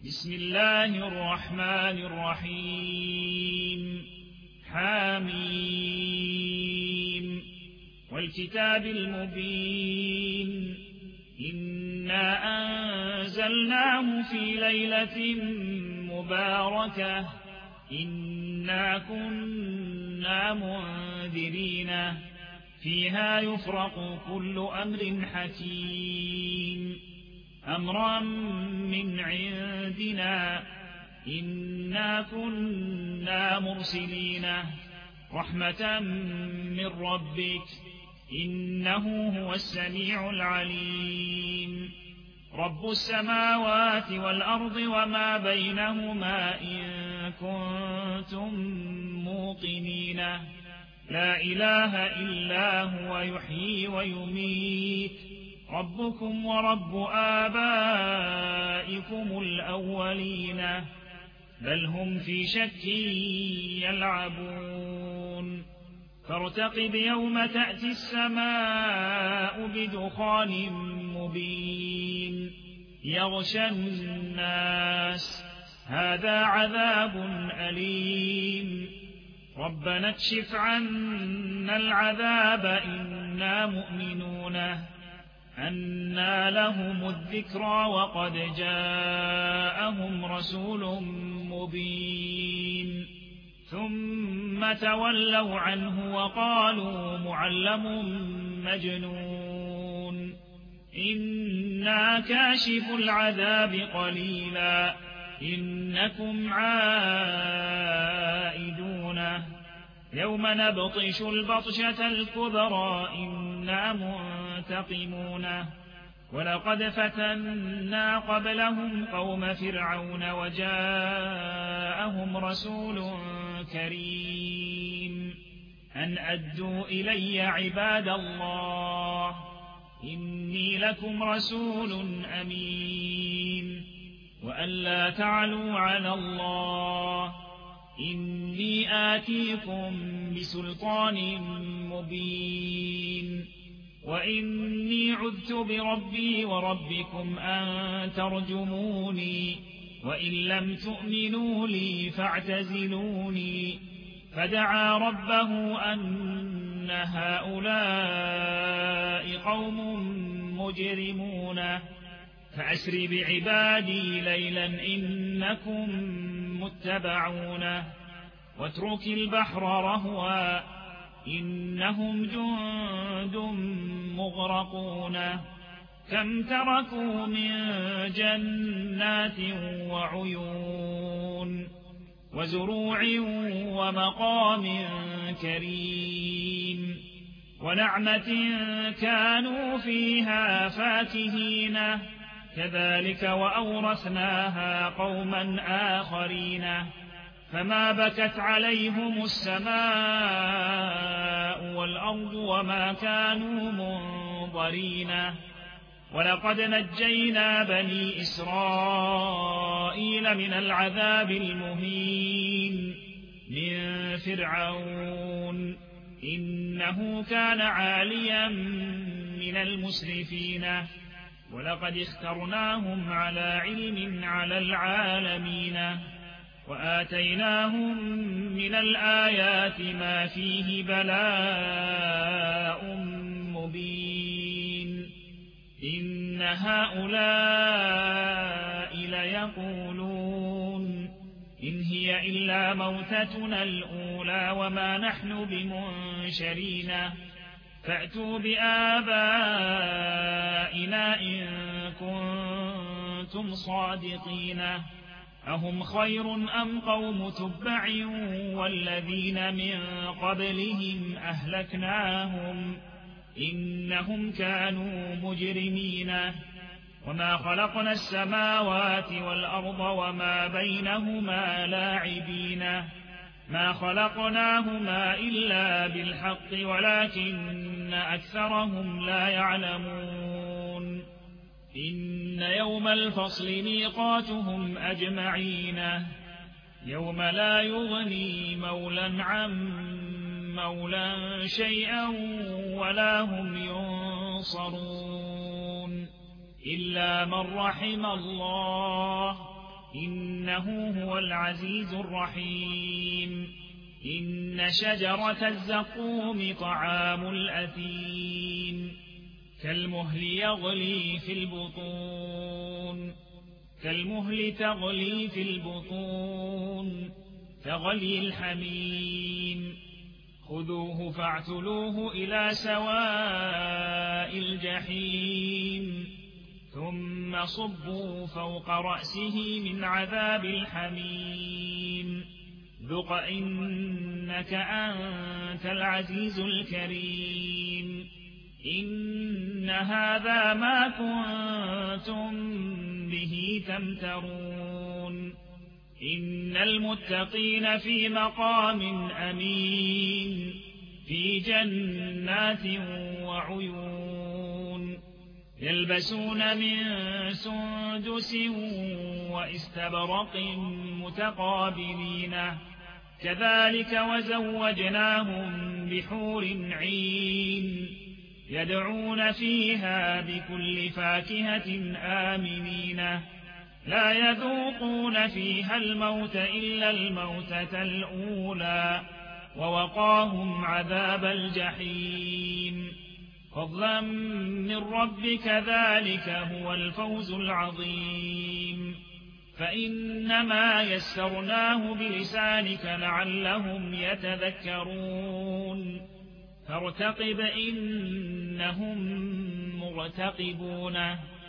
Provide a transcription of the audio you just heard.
بسم الله الرحمن الرحيم حميم والكتاب المبين إنا أنزلناه في ليلة مباركة إنا كنا منذرين فيها يفرق كل أمر حكيم أمرا من عندنا إنا كنا مرسلين رحمة من ربك إنه هو السميع العليم رب السماوات والأرض وما بينهما إن كنتم موقنين لا إله إلا هو يحيي ويميت ربكم ورب آبائكم الأولين بل هم في شك يلعبون فارتقب يوم تأتي السماء بدخان مبين يغشى الناس هذا عذاب أليم ربنا اكشف عنا العذاب إنا مؤمنون أنى لهم الذكرى وقد جاءهم رسول مبين ثم تولوا عنه وقالوا معلم مجنون إنا كاشف العذاب قليلا إنكم عائدون يوم نبطش البطشة الكبرى إنا منتقمون ولقد فتنا قبلهم قوم فرعون وجاءهم رسول كريم أن أدوا إلي عباد الله إني لكم رسول أمين وأن لا تعلوا على الله إني آتيكم بسلطان مبين وإني عذت بربي وربكم أن ترجموني وإن لم تؤمنوا لي فاعتزلوني فدعا ربه أن هؤلاء قوم مجرمون فأسر بعبادي ليلا إنكم متبعون واترك البحر رهوا إنهم جند مغرقون كم تركوا من جنات وعيون وزروع ومقام كريم ونعمة كانوا فيها فاكهين كذلك وأورثناها قوما آخرين فما بكت عليهم السماء والأرض وما كانوا منظرين ولقد نجينا بني إسرائيل من العذاب المهين من فرعون إنه كان عاليا من المسرفين ولقد اخترناهم على علم على العالمين وآتيناهم من الآيات ما فيه بلاء مبين إن هؤلاء ليقولون إن هي إلا موتتنا الأولى وما نحن بمنشرين فأتوا بآبائنا إن كنتم صادقين أهم خير أم قوم تبع والذين من قبلهم أهلكناهم إنهم كانوا مجرمين وما خلقنا السماوات والأرض وما بينهما لاعبين ما خلقناهما إلا بالحق ولكن أكثرهم لا يعلمون إن يوم الفصل ميقاتهم أجمعين يوم لا يغني مولى عن مولى شيئا ولا هم ينصرون إلا من رحم الله إنه هو العزيز الرحيم. إن شجرة الزقوم طعام الأثيم كالمهل يغلي في البطون كالمهل تغلي في البطون كغلي الحميم. خذوه فاعتلوه إلى سواء الجحيم ثم صبوا فوق رأسه من عذاب الحميم ذق إنك أنت العزيز الكريم. إن هذا ما كنتم به تمترون. إن المتقين في مقام أمين في جنات وعيون يلبسون من سندس واستبرق متقابلين كذلك وزوجناهم بحور عين يدعون فيها بكل فاكهة آمنين لا يذوقون فيها الموت إلا الموتة الأولى ووقاهم عذاب الجحيم فضلا من ربك ذلك هو الفوز العظيم. فإنما يسرناه بلسانك لعلهم يتذكرون فارتقب إنهم مرتقبون.